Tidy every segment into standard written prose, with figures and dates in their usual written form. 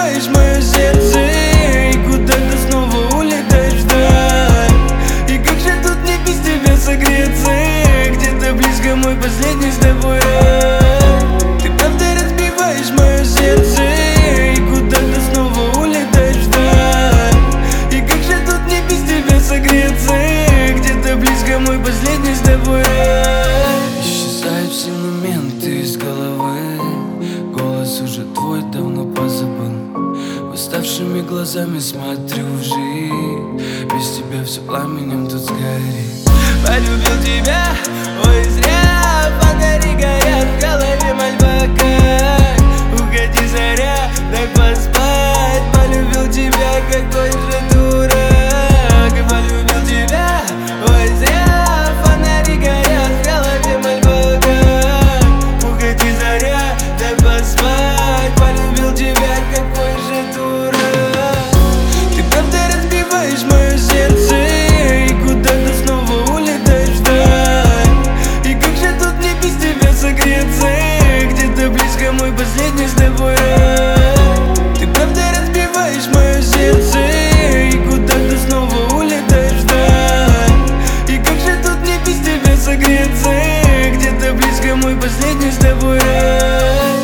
разбиваешь мое сердце, и куда-то снова улетаешь вдаль. И как же тут мне без тебя согреться, где-то близко мой последний с тобой рай. Ты правда разбиваешь мое сердце, и куда-то снова улетаешь вдаль. И как же тут мне без тебя согреться, где-то близко мой последний с тобой рай. Исчезают все моменты из головы, голос уже твой давно позабыл. Уставшими глазами смотрю в жизнь, без тебя все пламенем тут сгорит. Полюбил тебя, ой, зря, фонари горят в голове, мольба как уходи, заря, дай поспать. Полюбил тебя, какой же дурак. Полюбил тебя, ой, зря, фонари горят в голове, мольба как уходи, заря, дай поспать. Полюбил тебя, какой же дурак. Ты правда разбиваешь мое сердце, и куда-то снова улетаешь вдаль. И как же тут мне без тебя согреться, где-то близко мой последний с тобой рай. Ты правда разбиваешь мое сердце, и куда-то снова улетаешь вдаль. И как же тут мне без тебя согреться, где-то близко мой последний с тобой рай.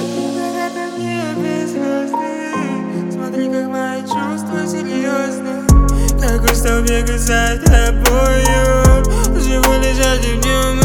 Смотри, как мои чувства серьезны, как устал бегать за тобою. Живу лишь одним днем